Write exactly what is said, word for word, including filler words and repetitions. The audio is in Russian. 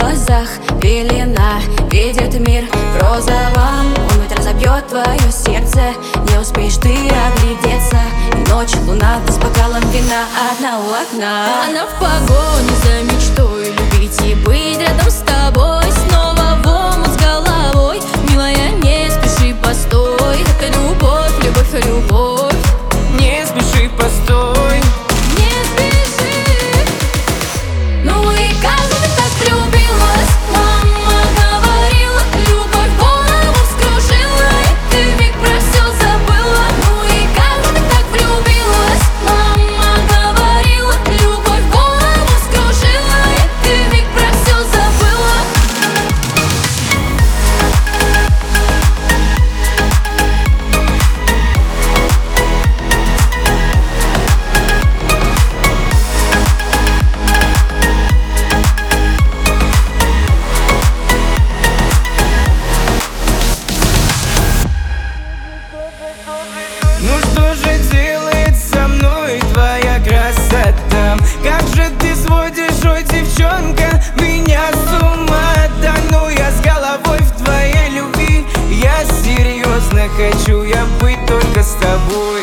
глазах пелена, видит мир в розовом. Он ведь разобьет твое сердце, не успеешь ты оглядеться. И ночь, луна, ты с бокалом вина одна у окна. Она в погоне за мечтой любить и быть рядом с тобой. Снова в омут с головой, милая, не спеши, постой. Это любовь, любовь, любовь. Не спеши, постой. Не спеши. Ну и как же ты так влюбилась? Мама говорила, любовь голову вскружила, и ты вмиг про все забыла. Ну и как же ты так влюбилась? Мама говорила, любовь голову вскружила, и ты вмиг про все забыла. Ну что же делает со мной твоя красота? Как же ты сводишь, ой, девчонка, меня с ума. Да ну я с головой в твоей любви, я серьезно хочу я быть только с тобой.